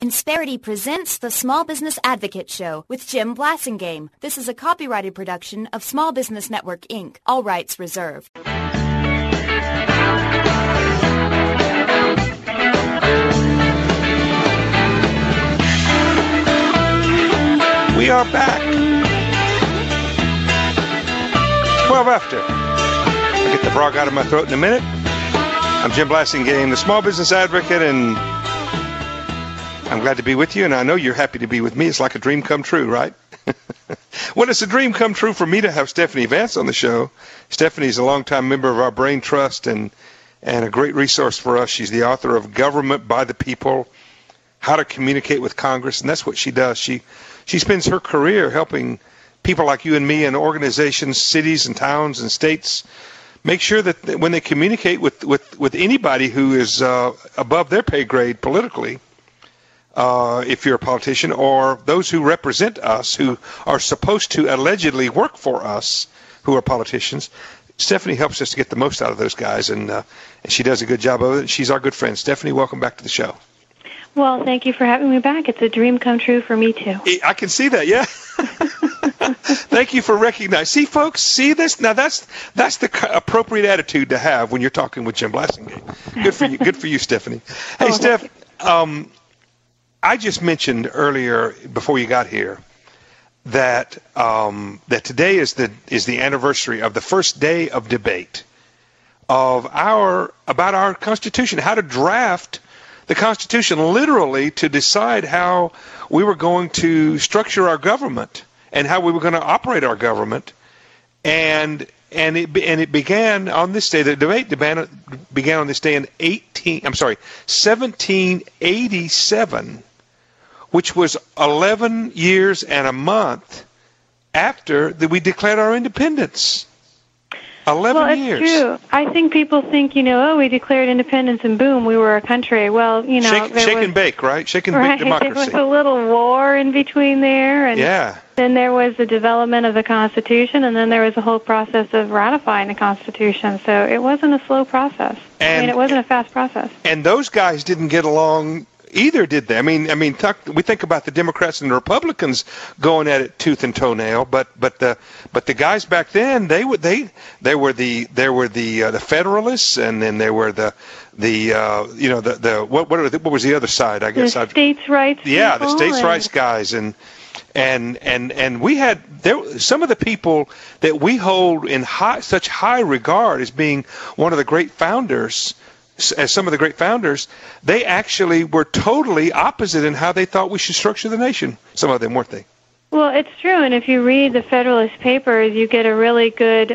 Insperity presents the Small Business Advocate Show with Jim Blasingame. This is a copyrighted production of Small Business Network, Inc. All rights reserved. We are back. 12 after. I'll get the frog out of my throat in a minute. I'm Jim Blasingame, the Small Business Advocate, and I'm glad to be with you, and I know you're happy to be with me. It's like a dream come true, right? Well, it's a dream come true for me to have Stephanie Vance on the show. Stephanie's a longtime member of our Brain Trust and a great resource for us. She's the author of Government by the People, How to Communicate with Congress, and that's what she does. She spends her career helping people like you and me and organizations, cities and towns and states make sure that when they communicate with anybody who is above their pay grade politically, if you're a politician, or those who represent us, who are supposed to allegedly work for us, who are politicians, Stephanie helps us to get the most out of those guys, and she does a good job of it. She's our good friend. Stephanie, welcome back to the show. Well, thank you for having me back. It's a dream come true for me, too. I can see that, yeah. Thank you for recognizing. See, folks, see this? Now, that's the appropriate attitude to have when you're talking with Jim Blasingame. Good for you. Good for you, Stephanie. Hey, Steph, I just mentioned earlier, before you got here, that that today is the anniversary of the first day of debate about our Constitution, how to draft the Constitution literally to decide how we were going to structure our government and how we were going to operate our government, and it began on this day. The debate began on this day in 1787, which was 11 years and a month after we declared our independence. 11 years. Well, it's true. I think people think, we declared independence and boom, we were a country. Well, shake and bake, right? Shake and bake democracy. There was a little war in between there, and then there was the development of the Constitution, and then there was a whole process of ratifying the Constitution. So it wasn't a slow process. It wasn't a fast process. And those guys didn't get along either, did they? We think about the Democrats and the Republicans going at it tooth and toenail, but the guys back then, they were the Federalists, and then there were what was the other side? I guess the states' rights. Yeah, the states' rights guys, and we had some of the people that we hold in such high regard as being one of the great founders. As some of the great founders, they actually were totally opposite in how they thought we should structure the nation. Some of them, weren't they? Well, it's true, and if you read the Federalist Papers, you get a really good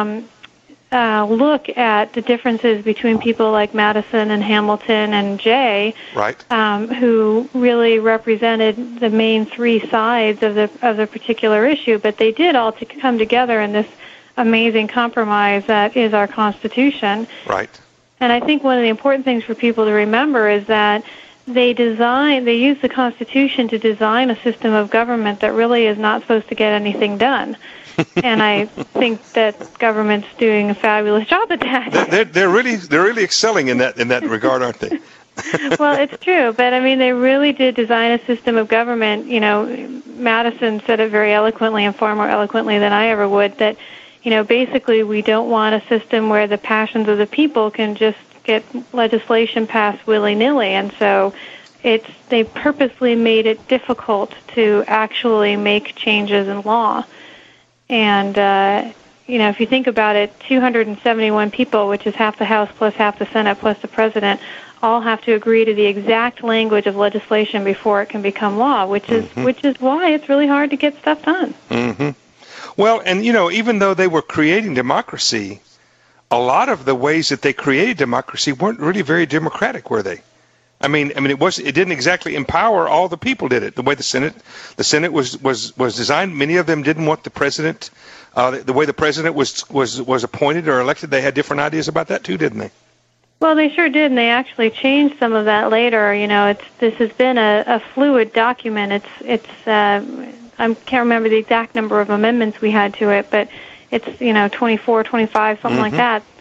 look at the differences between people like Madison and Hamilton and Jay, right? Who really represented the main three sides of the particular issue. But they did all to come together in this amazing compromise that is our Constitution, right? And I think one of the important things for people to remember is that they use the Constitution to design a system of government that really is not supposed to get anything done. And I think that government's doing a fabulous job at that. They're really excelling in that regard, aren't they? Well, it's true, but they really did design a system of government. Madison said it very eloquently, and far more eloquently than I ever would, that basically we don't want a system where the passions of the people can just get legislation passed willy-nilly. And so they purposely made it difficult to actually make changes in law. And, if you think about it, 271 people, which is half the House plus half the Senate plus the President, all have to agree to the exact language of legislation before it can become law, which is why it's really hard to get stuff done. Mm-hmm. Well, and, even though they were creating democracy, a lot of the ways that they created democracy weren't really very democratic, were they? It didn't exactly empower all the people, did it? The way the Senate was designed, many of them didn't want the president, the way the president was appointed or elected. They had different ideas about that too, didn't they? Well, they sure did, and they actually changed some of that later. This has been a fluid document. I can't remember the exact number of amendments we had to it, but it's 24, 25, something like that.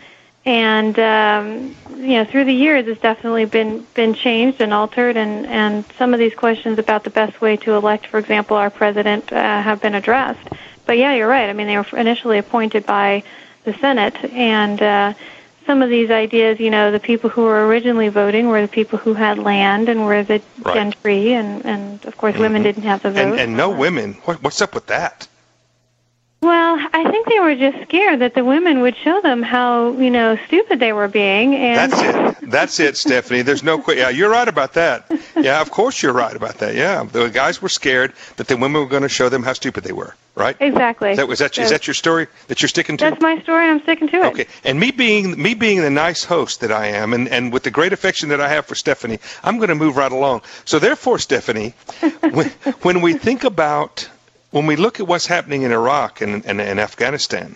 And through the years, it's definitely been changed and altered, and some of these questions about the best way to elect, for example, our president, have been addressed. But yeah, you're right. I mean, they were initially appointed by the Senate, and some of these ideas, the people who were originally voting were the people who had land and were the gentry, and of course, women didn't have the vote. And no women. What's up with that? Well, I think they were just scared that the women would show them how, stupid they were being. And That's it, Stephanie. There's no question. Yeah, you're right about that. Yeah, of course you're right about that. Yeah, the guys were scared that the women were going to show them how stupid they were, right? Exactly. Is that your story that you're sticking to? That's my story. I'm sticking to it. Okay. And me being the nice host that I am, and with the great affection that I have for Stephanie, I'm going to move right along. So therefore, Stephanie, when we think about... When we look at what's happening in Iraq and Afghanistan,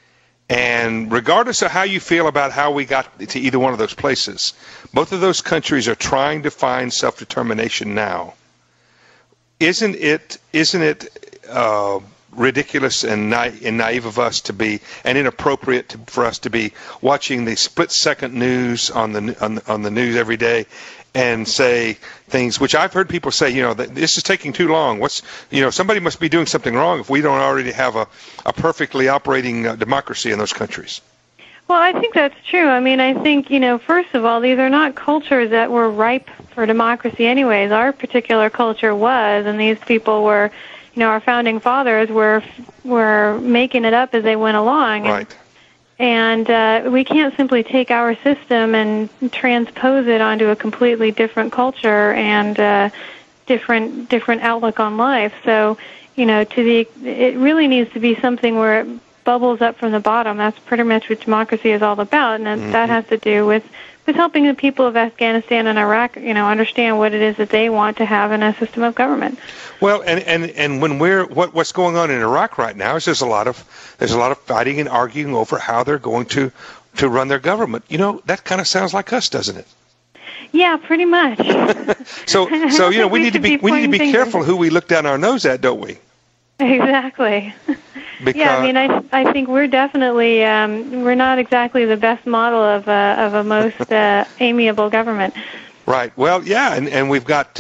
and regardless of how you feel about how we got to either one of those places, both of those countries are trying to find self-determination now. Isn't it ridiculous and naive of us to be, and inappropriate for us to be watching the split-second news on the news every day and say things which I've heard people say, that this is taking too long. Somebody must be doing something wrong if we don't already have a perfectly operating democracy in those countries. Well, I think that's true. I mean, I think, first of all, these are not cultures that were ripe for democracy anyways. Our particular culture was, and these people were, our founding fathers were making it up as they went along. Right. And we can't simply take our system and transpose it onto a completely different culture and different outlook on life. So, it really needs to be something where it bubbles up from the bottom. That's pretty much what democracy is all about, and that has to do with helping the people of Afghanistan and Iraq, understand what it is that they want to have in a system of government. Well, and when what's going on in Iraq right now is there's a lot of fighting and arguing over how they're going to run their government. That kind of sounds like us, doesn't it? Yeah, pretty much. So we need to be careful who we look down our nose at, don't we? Exactly. Because, I think we're definitely we're not exactly the best model of a most amiable government. Right. Well, yeah, and we've got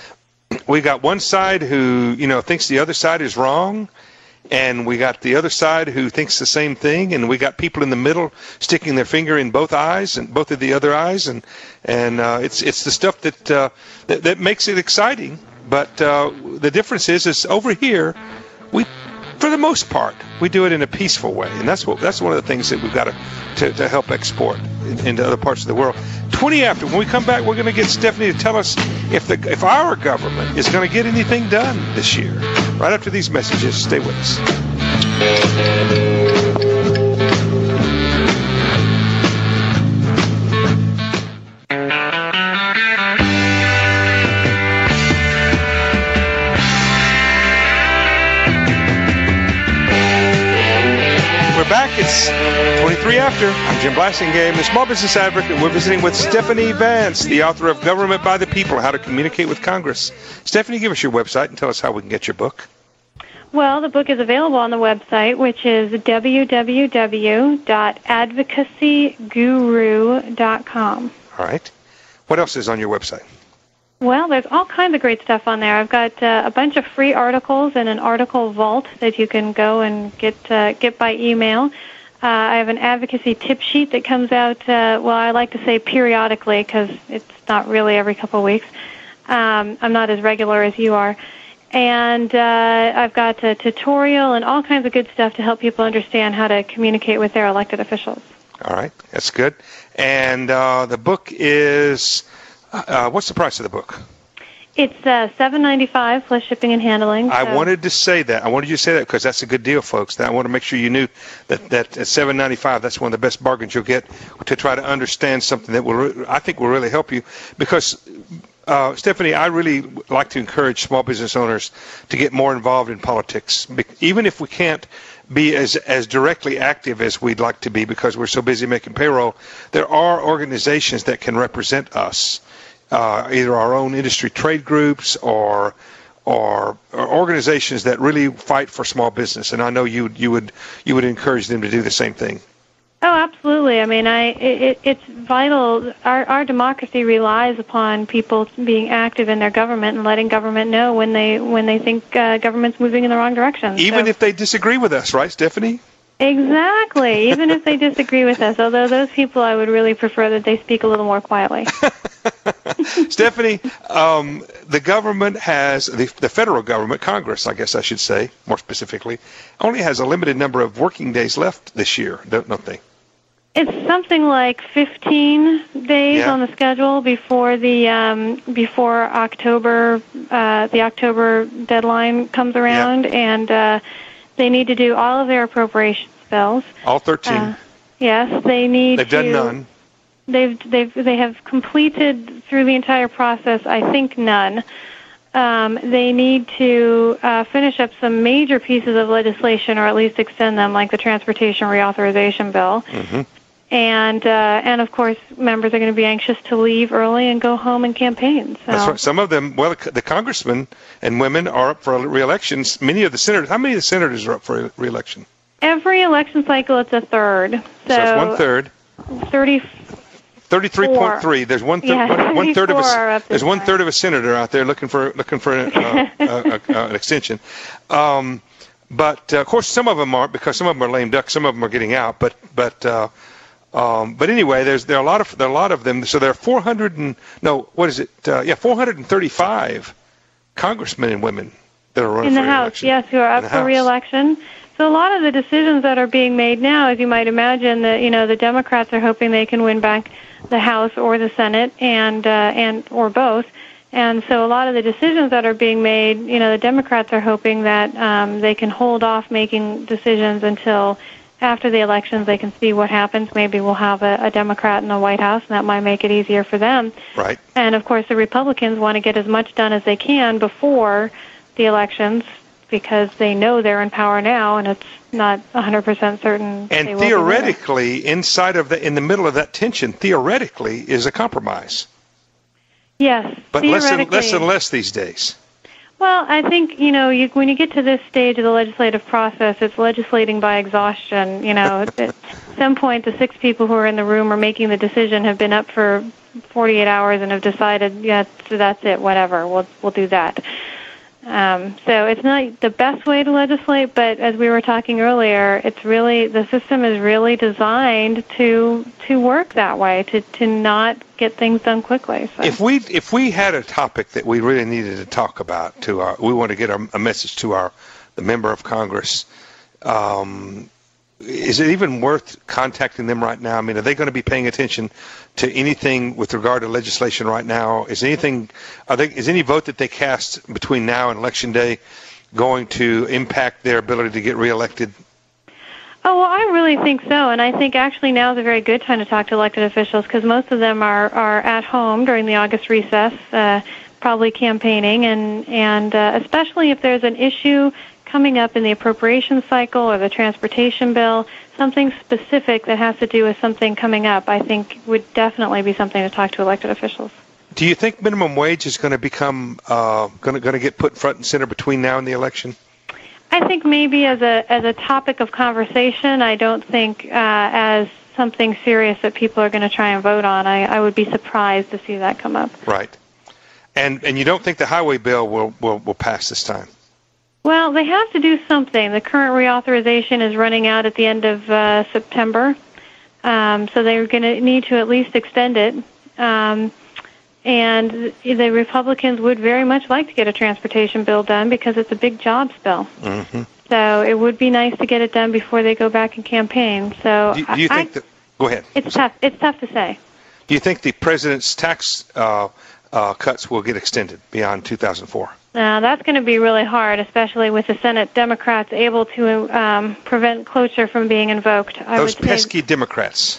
one side who thinks the other side is wrong, and we got the other side who thinks the same thing, and we got people in the middle sticking their finger in both eyes and both of the other eyes, and it's the stuff that makes it exciting. But the difference is over here, for the most part, we do it in a peaceful way, and that's one of the things that we've got to help export into other parts of the world. 20 after, when we come back, we're going to get Stephanie to tell us if our government is going to get anything done this year. Right after these messages, stay with us. Back. It's 23 after. I'm Jim Blasingame, the Small Business Advocate. We're visiting with Stephanie Vance, the author of Government by the People, How to Communicate with Congress. Stephanie, give us your website and tell us how we can get your book. Well, the book is available on the website, which is www.advocacyguru.com. All right. What else is on your website? Well, there's all kinds of great stuff on there. I've got a bunch of free articles and an article vault that you can go and get by email. I have an advocacy tip sheet that comes out, I like to say periodically because it's not really every couple of weeks. I'm not as regular as you are. And I've got a tutorial and all kinds of good stuff to help people understand how to communicate with their elected officials. All right. That's good. And the book is... what's the price of the book? It's $7.95 plus shipping and handling. I wanted to say that. I wanted you to say that because that's a good deal, folks. I want to make sure you knew that at $7.95, that's one of the best bargains you'll get to try to understand something that I think will really help you. Because, Stephanie, I really like to encourage small business owners to get more involved in politics, even if we can't be as directly active as we'd like to be because we're so busy making payroll. There are organizations that can represent us. Either our own industry trade groups or organizations that really fight for small business, and I know you would encourage them to do the same thing. Oh, absolutely. I mean, it's vital. Our democracy relies upon people being active in their government and letting government know when they think government's moving in the wrong direction. Even if they disagree with us, right, Stephanie? Exactly. Even if they disagree with us, although those people I would really prefer that they speak a little more quietly. Stephanie, the government has, the federal government, Congress, I guess I should say, more specifically, only has a limited number of working days left this year, don't they? It's something like 15 days on the schedule before the before October, the October deadline comes around, and they need to do all of their appropriations bills. All 13. Yes, they need. They've done none. They have completed through the entire process, I think, none. They need to finish up some major pieces of legislation, or at least extend them, like the Transportation Reauthorization Bill. Mm-hmm. And of course, members are going to be anxious to leave early and go home and campaign. So. That's right. Some of them, well, the congressmen and women are up for re-election. Many of the senators, how many of the senators are up for re-election? Every election cycle, it's a third. So it's 1/3. 33.3. There's one third of a there's 1/3 of a senator out there looking for an extension. But of course, some of them aren't, because some of them are lame ducks. Some of them are getting out. But anyway, there are a lot of them. So there are 435 congressmen and women that are running in the for House. re-election. Yes, who are up for re-election. So a lot of the decisions that are being made now, as you might imagine, that the Democrats are hoping they can win back the House or the Senate, and or both. And so a lot of the decisions that are being made, the Democrats are hoping that they can hold off making decisions until after the elections. They can see what happens. Maybe we'll have a Democrat in the White House, and that might make it easier for them. Right. And, of course, the Republicans want to get as much done as they can before the elections, because they know they're in power now, and it's not 100% certain. And theoretically, in the middle of that tension, theoretically, is a compromise. Yes, but less and less these days. Well, I think when you get to this stage of the legislative process, it's legislating by exhaustion. At some point, the 6 people who are in the room or making the decision have been up for 48 hours and have decided, so that's it, whatever, we'll do that. So it's not the best way to legislate, but as we were talking earlier, the system is really designed to work that way, to not get things done quickly. So. If we had a topic that we really needed to talk about we want to get a message to the member of Congress, is it even worth contacting them right now? I mean, are they going to be paying attention to anything with regard to legislation right now? Is any vote that they cast between now and Election Day going to impact their ability to get reelected? Oh, well, I really think so, and I think actually now is a very good time to talk to elected officials, because most of them are at home during the August recess, probably campaigning, and especially if there's an issue coming up in the appropriations cycle or the transportation bill, something specific that has to do with something coming up, I think would definitely be something to talk to elected officials. Do you think minimum wage is going to become going to get put front and center between now and the election? I think maybe as a topic of conversation. I don't think as something serious that people are going to try and vote on. I would be surprised to see that come up. Right. And you don't think the highway bill will pass this time? Well, they have to do something. The current reauthorization is running out at the end of September, so they're going to need to at least extend it. And the Republicans would very much like to get a transportation bill done, because it's a big jobs bill. Mm-hmm. So it would be nice to get it done before they go back and campaign. So do you think go ahead. It's tough. It's tough to say. Do you think the president's tax cuts will get extended beyond 2004? That's going to be really hard, especially with the Senate Democrats able to prevent cloture from being invoked. Those pesky Democrats.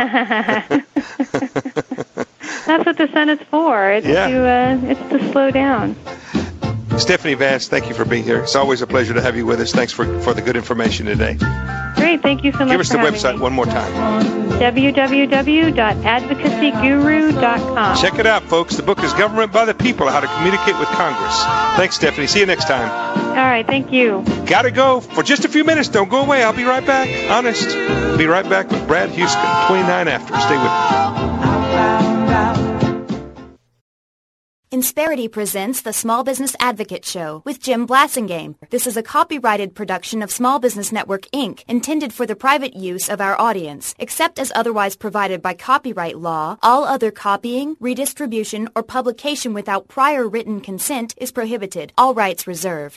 That's what the Senate's for. It's to slow down. Stephanie Vance, thank you for being here. It's always a pleasure to have you with us. Thanks for the good information today. Great. Thank you so much. Give us the website one more time. www.advocacyguru.com. Check it out, folks. The book is Government by the People, How to Communicate with Congress. Thanks, Stephanie. See you next time. All right, thank you. Gotta go for just a few minutes. Don't go away. I'll be right back. Honest. Be right back with Brad Houston, 29 after. Stay with me. Insperity presents the Small Business Advocate Show with Jim Blasingame. This is a copyrighted production of Small Business Network, Inc., intended for the private use of our audience. Except as otherwise provided by copyright law, all other copying, redistribution, or publication without prior written consent is prohibited. All rights reserved.